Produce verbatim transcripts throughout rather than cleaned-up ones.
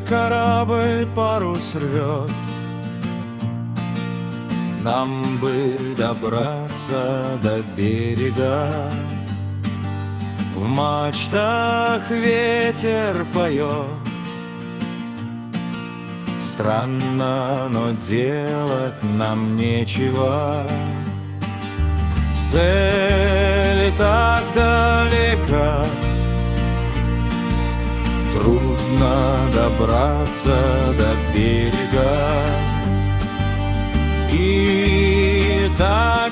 корабль парус рвет. Нам бы добраться до берега. В мачтах ветер поет. Странно, но делать нам нечего. Цель так далека, трудно добраться до берега. И так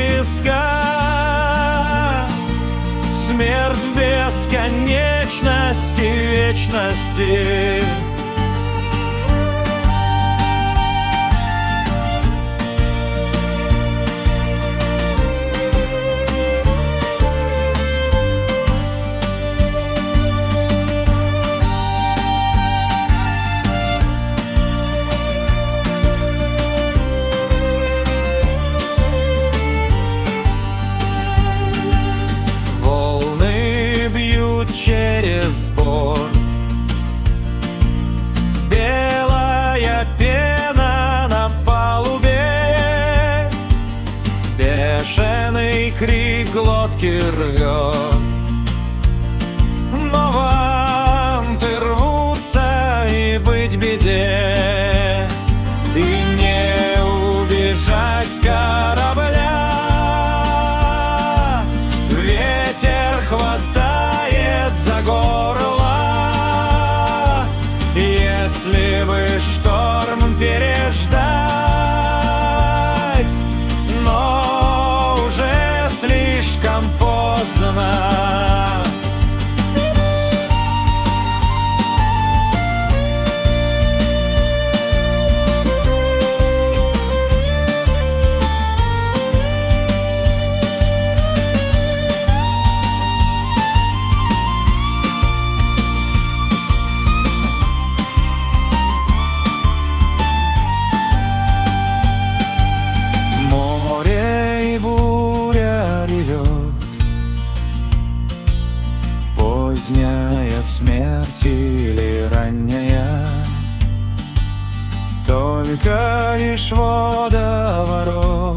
близко смерть в бесконечности, вечности. Через борт белая пена на палубе, бешеный крик глотки рвет. Но ванты рвутся и быть беде, и не убежать с корабля. Ветер хватает за горло, если бы шторм переждать, но уже слишком поздно. Поздняя смерть или ранняя, только лишь водоворот.